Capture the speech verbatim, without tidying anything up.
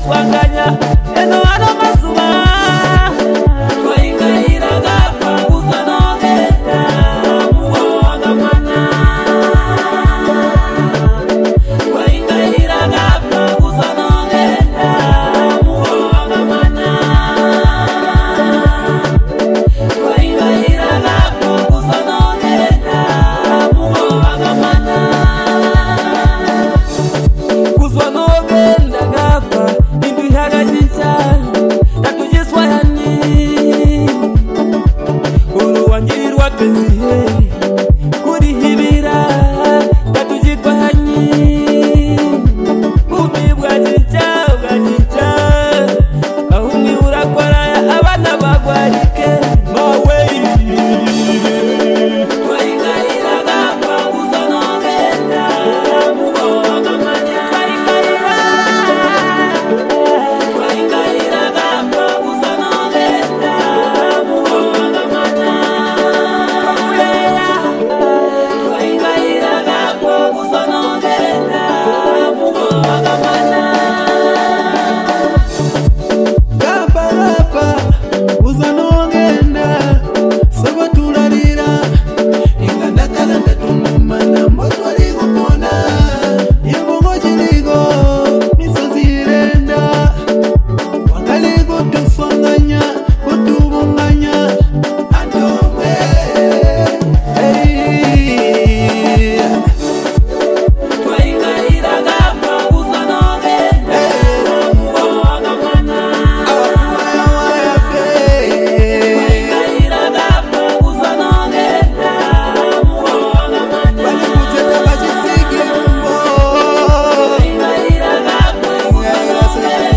kwanganya eno ano masuba twaingairaga panguza nogenda mugoga mana twaingairaga panguza nogenda mugoga mana twaingairaga panguza nogenda mugoga mana kuzwa nogenda gapa indu ihagajita natujiswa yani uruwangirwa penzihe kuri hibira natujitwa hani umibwa jicha ugajicha ahumi urakwaraya abana bagwarike mawe twaingairaga panguza nogenda mugoga mana twaingairaga panguza nogenda mugoga mana twaingairaga panguza nogenda mugoga mana Gapa gapa uzanogenda sabaturarira inganda kalanda tunumana mbotwali gukona yembongo jirigo misozi irenda wangali gutufanganya gutubunganya andome hey. twaingairaga panguza nogenda mugoga mana twaingairaga panguza nogenda mugoga mana twaingairaga panguza nogenda